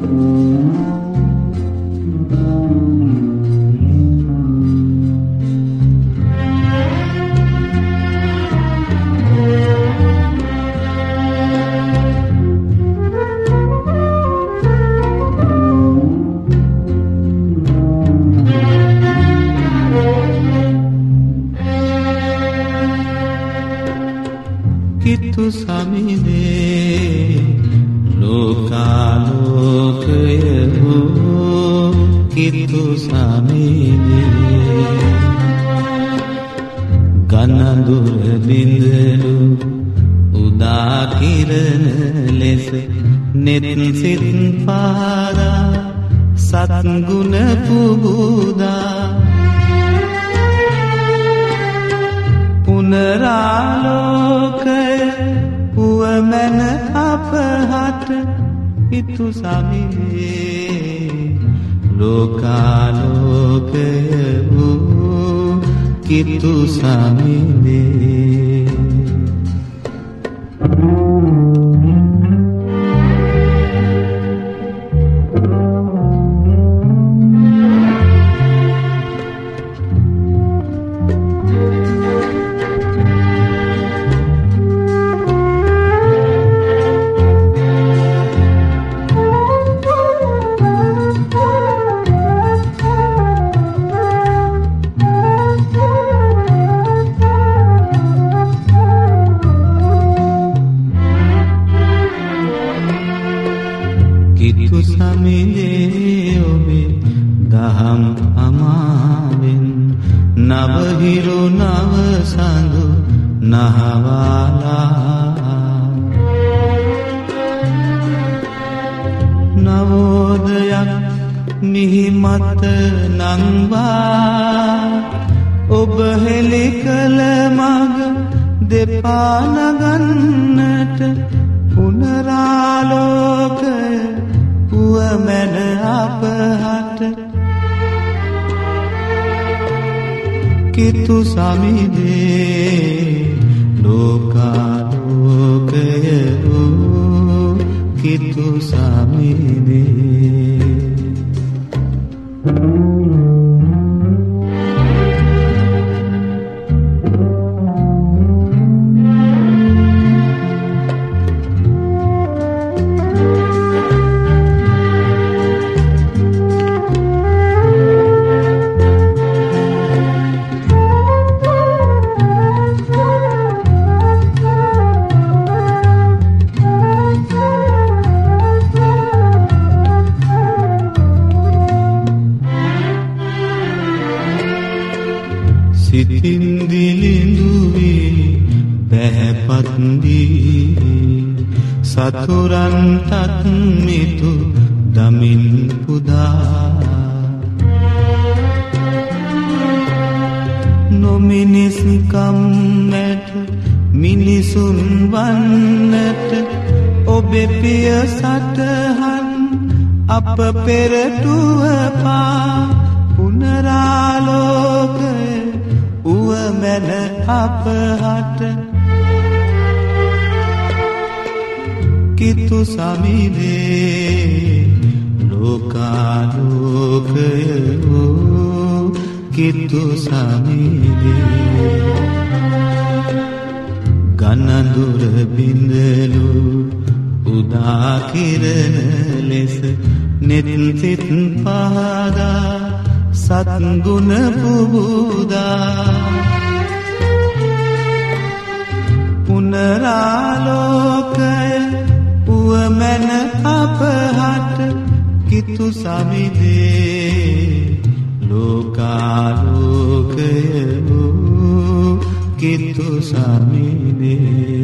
කිතු සමිදේ ලෝකාලෝකය වූ කිතු සමිදේ ගනදුර බිඳලු උදා කිරණ ලෙස නෙත් සිත් පාදා සත්ගුණ පුබුදා පුනරාලෝකය පුවමැන අපහට කිතු සමිදේ ලෝකාලෝකය වූ කිතු සමිදේ කිතු සමිදේ ඔබේ දහම් අමාවෙන් නවහිරු නව සඳු නහවාලා නවෝදයක් මිහිමත නංවා ඔබ හෙළි කළ මග දෙපා නගන්නට පුනරාලෝකය පුවමැන අපහට කිතු සමිදේ ලෝකාලෝකය වූ කිතු සමිදේ සිතින් දිලිඳුවේ පැහැපත්දී සතුරන්ටත් මිතු දමින් පුදා නොමිනිස්කම් මැට මිනිසුන් වන්නට ඔබේ පිය සටහන් අප පෙරටුව පා පුනරාලෝකය උවමැන අපහට කිතු සමිදේ ලෝකාලෝකය වූ කිතු සමිදේ ගනදුර බිඳලු උදා කිරණ ලෙස නෙත් සිත් පාදා සත්ගුණ පුබුදා පුනරාලෝකය පුවමැන අපහට කිතු සමිදේ ලෝකාලෝකය වූ කිතු සමිදේ